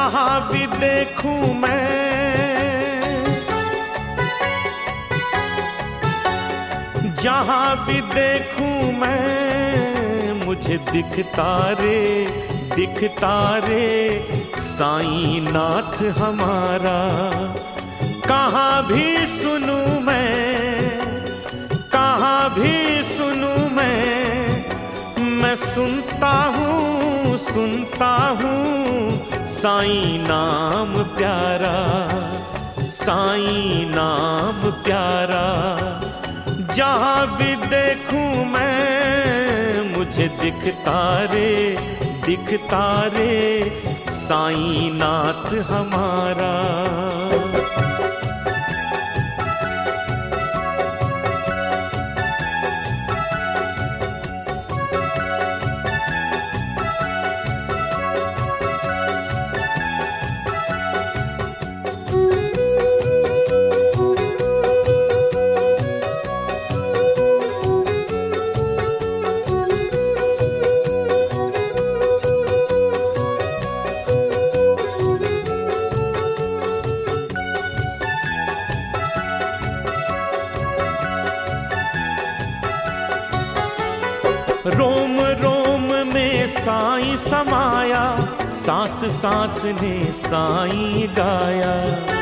जहां भी देखूं मैं, जहां भी देखूं मैं, मुझे दिखता रे साईं नाथ हमारा। कहाँ भी सुनूं मैं सुनता हूँ साईं नाम प्यारा, साईं नाम प्यारा। जहाँ भी देखूं मैं, मुझे दिखता रे साईं नाथ हमारा। रोम रोम में साईं समाया, सांस सांस ने साईं गाया।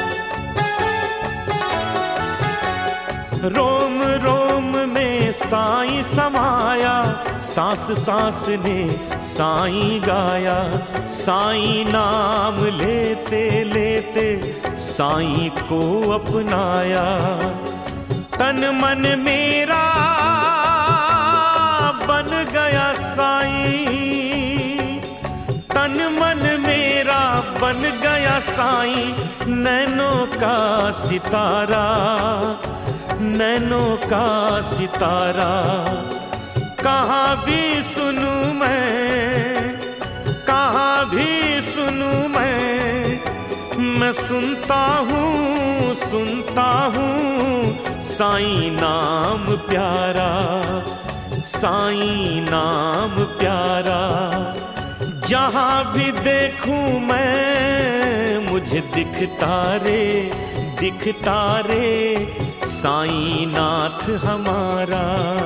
रोम रोम में साईं समाया, सांस सांस ने साईं गाया। साईं नाम लेते लेते साईं को अपनाया। तन मन मेरा बन गया साईं, तन मन मेरा बन गया साईं। नैनों का सितारा, नैनों का सितारा। कहाँ भी सुनूं मैं सुनता हूँ साईं नाम प्यारा, साईं नाम प्यारा। जहाँ भी देखूं मैं, मुझे दिखता रे साईं नाथ हमारा।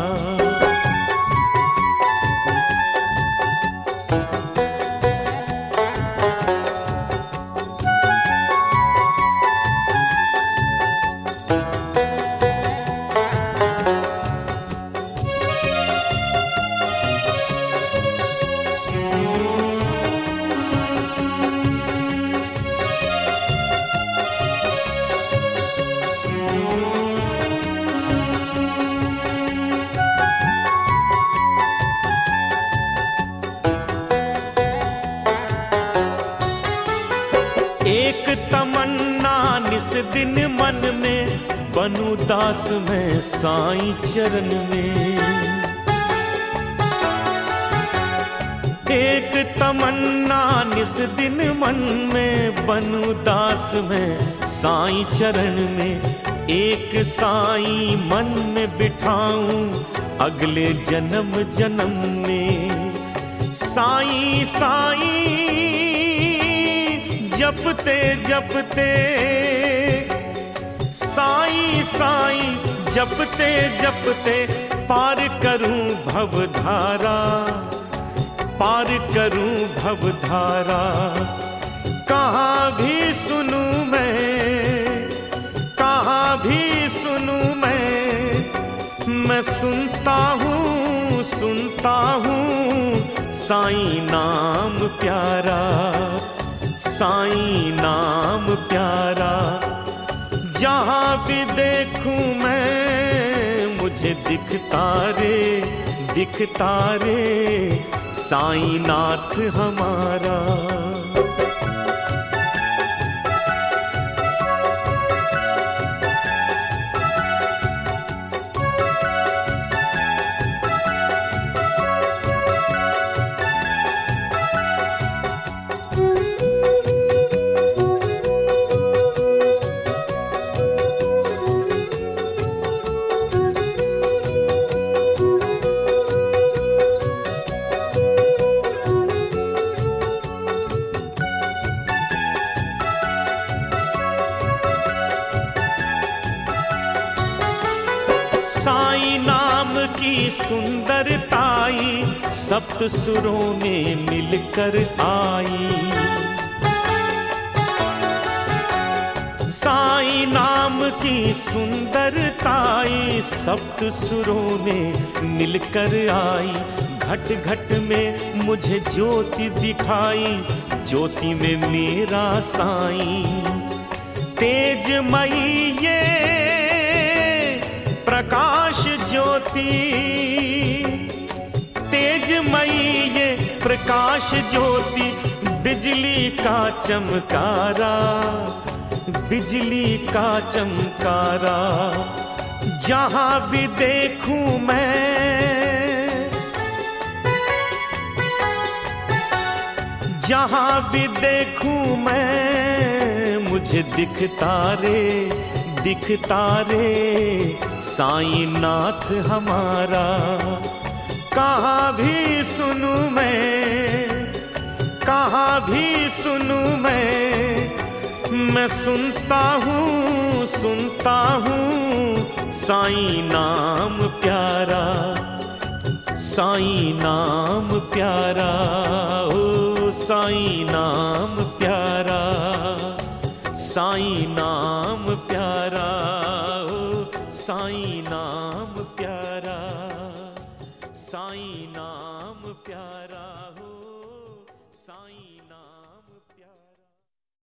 एक तमन्ना निस दिन मन में, बनूं दास मैं साईं चरण में। एक तमन्ना निस दिन मन में, बनूं दास मैं साईं चरण में। एक साईं मन में बिठाऊं अगले जन्म जन्म में। साईं साईं जपते जपते, साईं साईं जपते जपते, पार करूं भवधारा, पार करूं भवधारा। कहाँ भी सुनूं मैं सुनता हूँ साईं नाम प्यारा, साईं नाम प्यारा। जहाँ भी देखूं मैं, मुझे दिखता रे साईं नाथ हमारा। की सुंदरताई सप्त सुरों में मिलकर आई। साईं नाम की सुंदरताई सप्त सुरों में मिलकर आई। घट घट में मुझे ज्योति दिखाई, ज्योति में मेरा साईं। तेजमयी ये प्रकाश ज्योति, तेजमयी ये प्रकाश ज्योति, बिजली का चमकारा, बिजली का चमकारा। जहां भी देखूं मैं, जहां भी देखूं मैं, मुझे दिखता रे, दिखता रे साईं नाथ हमारा। कहाँ भी सुनूं मैं, कहाँ भी सुनूं मैं सुनता हूँ, सुनता हूँ साईं नाम प्यारा, साईं नाम प्यारा, ओ साईं नाम प्यारा, साईं नाम प्यारा, ओ साईं नाम प्यारा, साईं नाम प्यारा, हो साईं नाम।